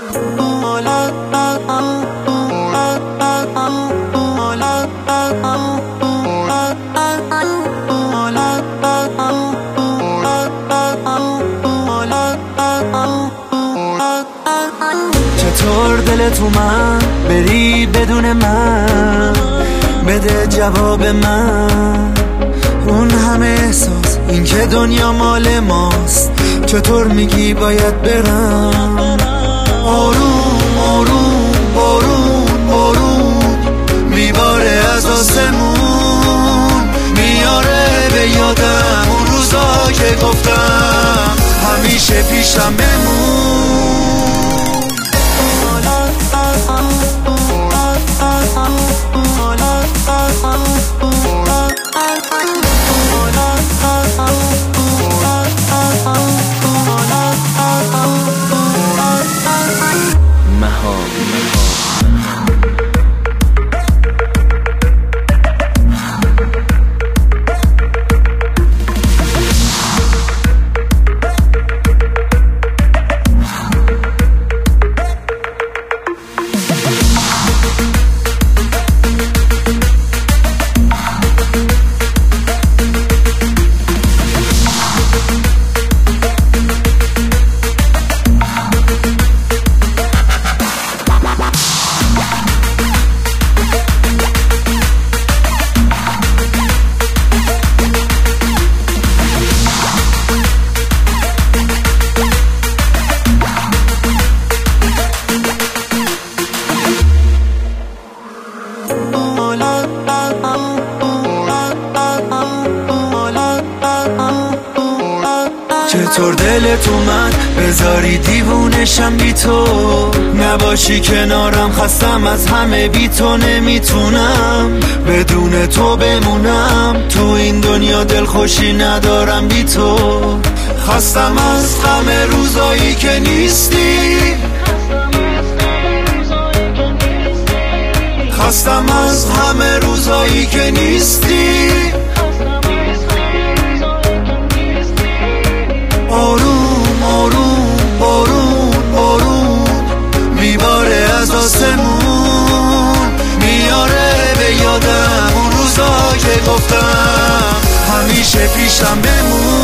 چطور دلت اومد بری بدون من؟ بده جواب من. اون همه احساس، این که دنیا مال ماست، چطور میگی باید برم؟ آروم آروم بارون بارون میباره از آسمون، میاره به یادم اون روزا که گفتم همیشه پیشم بمون. چطور دلت اومد بذاری دیوونشم بی تو، نباشی کنارم خستم از همه بی تو، نمیتونم بدون تو بمونم، تو این دنیا دلخوشی ندارم بی تو، خستم از غم روزایی که نیستی، خستم از همه روزایی که نیستی. آروم آروم بارون بارون میباره از آسمون، میاره به یادم اون روزا که گفتم همیشه پیشم بمون.